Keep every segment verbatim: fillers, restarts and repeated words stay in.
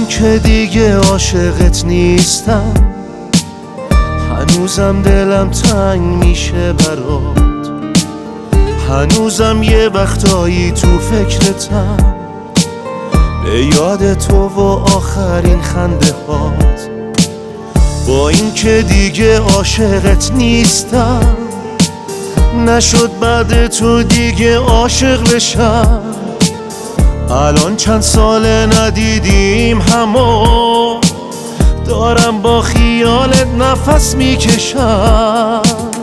این که دیگه عاشقت نیستم، هنوزم دلم تنگ میشه برات، هنوزم یه وقتایی تو فکرتم، به یاد تو و آخرین خنده هات. با این که دیگه عاشقت نیستم، نشد بعد تو دیگه عاشق بشم. الان چند ساله ندیدیم همو، دارم با خیالت نفس میکشم.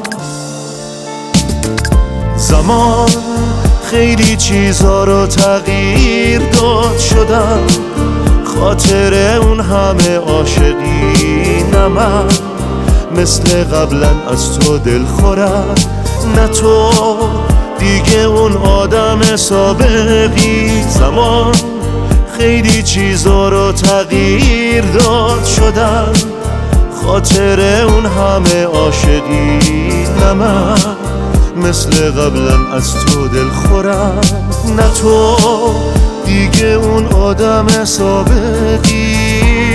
زمان خیلی چیزا رو تغییر داد، شدم خاطر اون همه عاشقی. نه من مثل قبلا از تو دل خورم، نه تو دیگه اون آدم سابقی. زمان خیلی چیزا رو تغییر داد، شدم خاطر اون همه عاشقی. نه من مثل قبلا از تو دل خورم، نه تو دیگه اون آدم سابقی.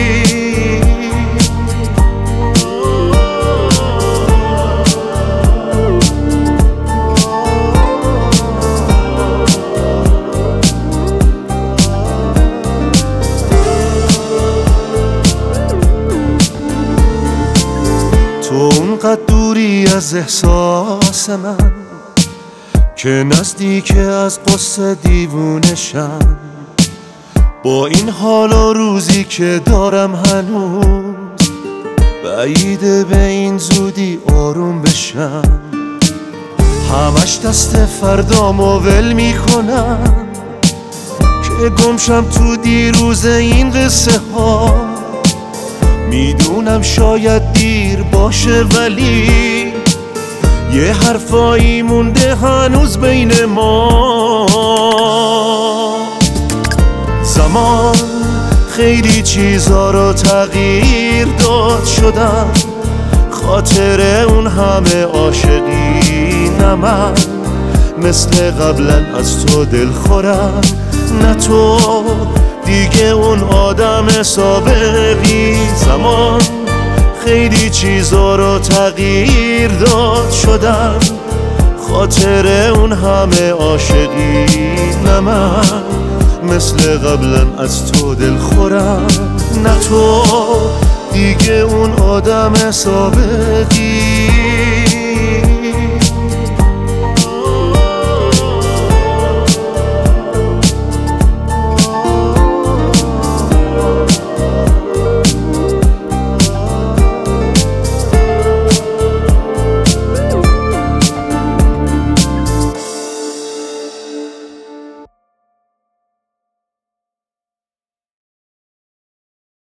تو اونقدر دوری از احساس من که نزدیک از قصه دیوونشم. با این حال و روزی که دارم هنوز، بعیده به این زودی آروم بشم. همش دست فردامو ول میکنم که گمشم تو دیروز این قصه ها. میدونم شاید دیر باشه، ولی یه حرفایی مونده هنوز بین ما. زمان خیلی چیزا رو تغییر داد، شدم خاطر اون همه عاشقی. نه من مثل قبلا از تو دل خورم، نه تو دیگه اون آدم سابقی. زمان خیلی چیزا رو تغییر داد، شدم خاطر اون همه عاشقی. نه من مثل قبلا از تو دل خورم، نه تو دیگه اون آدم سابقی.